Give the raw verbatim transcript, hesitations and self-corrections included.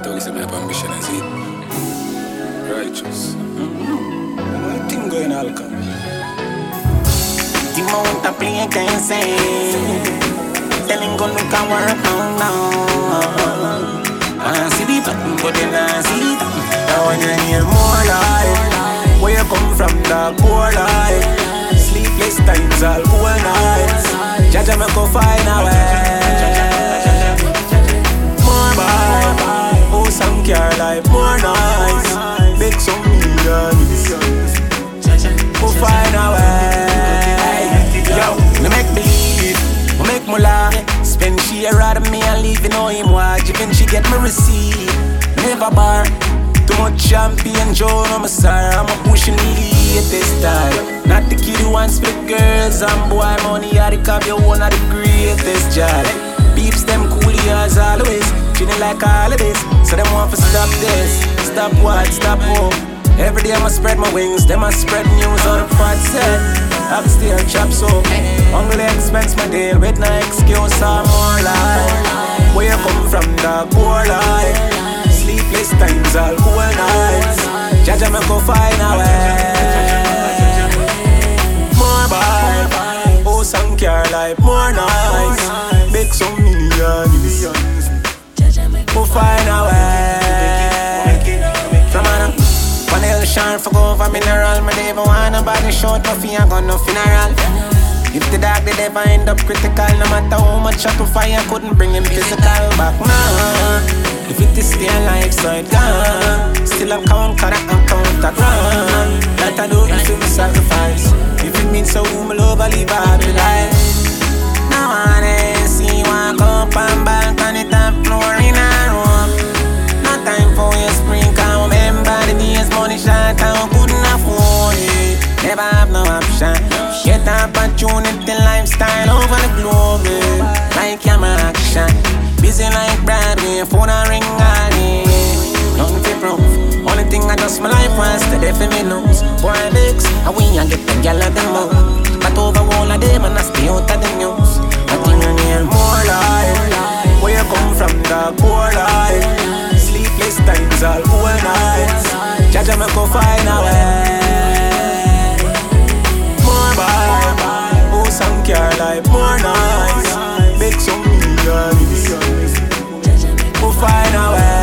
talk is my ambition, is it? Righteous. Mm-hmm. What thing going on, Alka? The amount of play can say. Telling go look and work now, now. I see the button, but then I see it. Now when you hear more life, where you come from, the poor life. Sleepless times, all cool nights. Jaja me go find a way. More buy, oh some care life, more nice. Make some millions, go find a way. Yo, me make believe, me make me laugh. Spend she a ride me and leave, you know him watch. Even she get me receipt, never bar. Too much champion Joe, no me sorry. I'm a pushing the latest style. Not the kid who wants split girls and boy money. I the cop you one of the greatest job. Peeps them cool as always, feeling like all of this. So them want to stop this, stop what, stop hope. Every day I'ma spread my wings, them I spread news on the front set. Upstairs chop soap, only expense my deal with no excuse or more life. Where you come from, the poor life. Sleepless times, all cool nights. Jaja me go find a way. More buy, oh some care life, more nice. Make some millions, go find a way. From Anna, one L sharp for go for mineral. Me never want nobody short no fee, I got no funeral. If the dog did ever end up critical, no matter how much I could fire, couldn't bring him physical back, nah. If it is still like so it gone, still I'm count, cause I'm count a grand. That I do it to me sacrifice. If it means so, my love, I live a happy life. Now I see one cup and back on the top floor in a room. No time for your spring, can't remember the days money shot, I couldn't afford it. Never have no option. Get opportunity, lifestyle over the globe, eh. Like camera action. Busy like Broadway, phone a ring all day. Nothing to prove. Only thing I just my life was to deaf me nose. Boy legs, and we a get the gal of the mouth. But over all of them and I stay out of the news. Nothing you need more life. Where you come from, the poor life. Sleepless times, all cool nights. Jaja me go find a way. More buy, oh some care life, more nice. Make some millions, go find a way.